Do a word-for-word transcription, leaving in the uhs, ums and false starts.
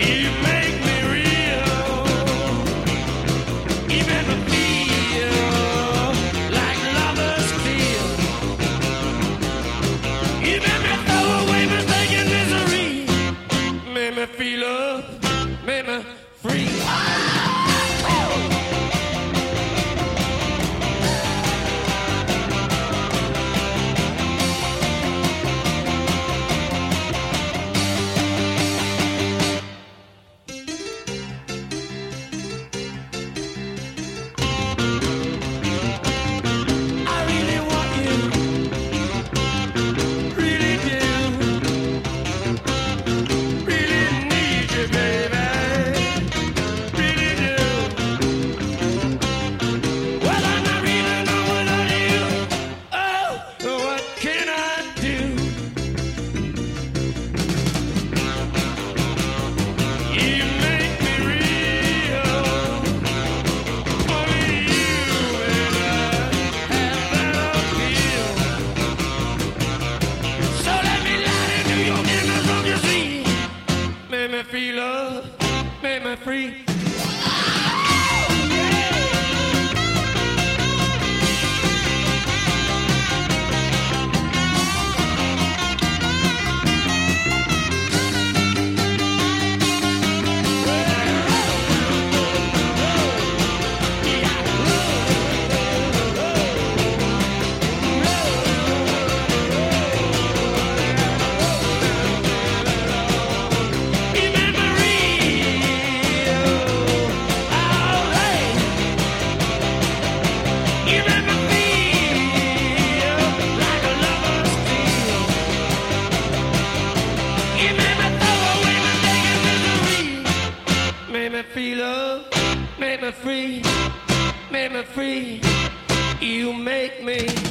You make me real. You make me feel like lovers feel. You make me throw away mistaken misery. Make me feel love. Make me free. Make me feel love, make me free. Make me feel love, make me free, make me free. You make me